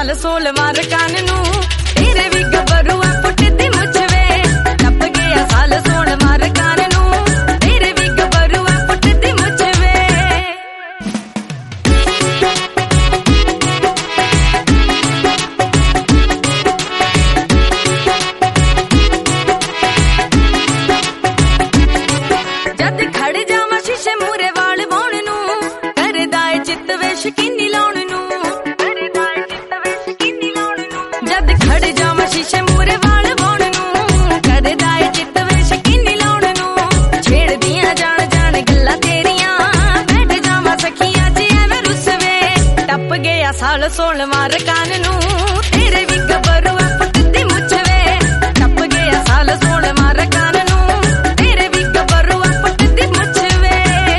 साल 16वां रकान नू तेरे भी गबरुआ पुटदी मुझवे टप गया साल 16वां रकान नू तेरे भी गबरुआ पुटदी मुझवे जद खड़ जावा शीशे मूरे वाल वाउण नू करदा ए चित वे शकीनी लाउण नू जद खड़ जावा शीशे मूरे वाल वाउण नू करदा ए चित वे शकीनी लाउण नू छेड़ दियां जान जान गल्लां तेरियां बैठ जावा सखियां जी एवें रुसवे टप गया साल 16वां रकान नू तेरे भी गबरुआ पुटदी मुझवे टप गया साल 16वां रकान नू तेरे भी गबरुआ पुटदी मुझवे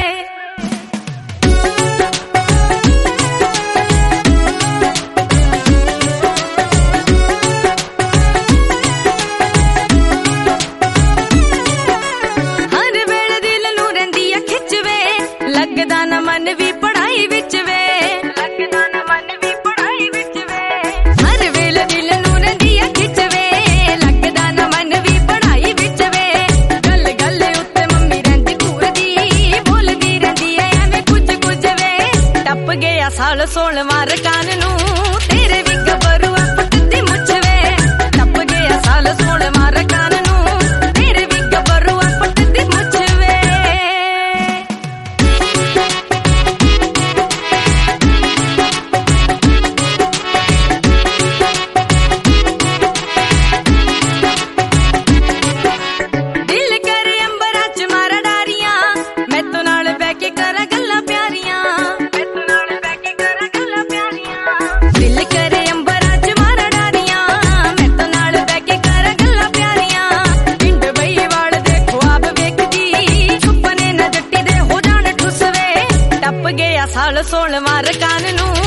हर वेले दिल नू रहिंदी आ खिचवे लगदा ना मन भी पढ़ाई विच वे लगदा ना मन भी पढ़ाई विच वे हर वेले दिल नू रहिंदी आ खिचवे लगदा ना मन भी पढ़ाई विच वे गल गल उत्ते मम्मी रहिंदी घूरदी बोलदी रहिंदी ऐ एवें कुछ कुछ वे टप गया साल 16वां रकान नू तेरे भी गबरुआ पुटदी मुझवे टप गया साल 16वां रकान नू तेरे भी गबरुआ पुटदी मुझवे दिल करे अंबरा च मारा डारियां मैं तो नाल बैठ के करा गल्लां प्यारियां मैं तो नाल बैठ के करा गल्लां प्यारियां दिल करे अंबरा च मारा डारियां मैं तो नाल बैठ के करा गल्लां प्यारियां पिंड बई वाल दे ख्वाब वेखदी सुपने न जट्टी दे हो जाण ठुसवे टप गया साल 16वां रकान नू